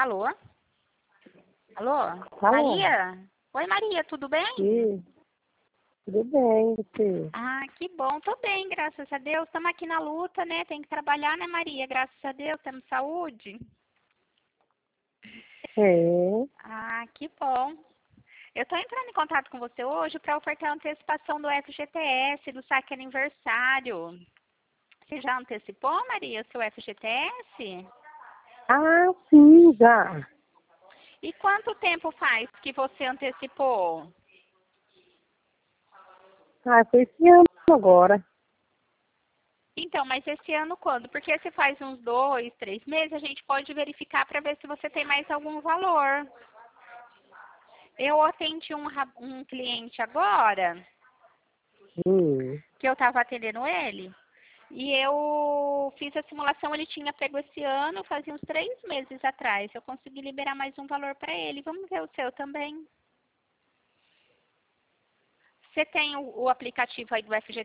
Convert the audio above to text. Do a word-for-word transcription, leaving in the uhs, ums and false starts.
Alô? Alô? Alô? Maria? Oi, Maria, tudo bem? Sim, tudo bem, você? Ah, que bom. Tô bem, graças a Deus. Estamos aqui na luta, né? Tem que trabalhar, né, Maria? Graças a Deus, temos saúde. É. Ah, que bom. Eu estou entrando em contato com você hoje para ofertar a antecipação do F G T S, do saque aniversário. Você já antecipou, Maria, o seu F G T S? Ah, sim, já. E quanto tempo faz que você antecipou? Ah, foi esse ano agora. Então, mas esse ano quando? Porque se faz uns dois, três meses, a gente pode verificar para ver se você tem mais algum valor. Eu atendi um, ra- um cliente agora, Hum. que eu estava atendendo ele, e eu fiz a simulação, ele tinha pego esse ano, fazia uns três meses atrás. Eu consegui liberar mais um valor para ele. Vamos ver o seu também. Você tem o, o aplicativo aí do F G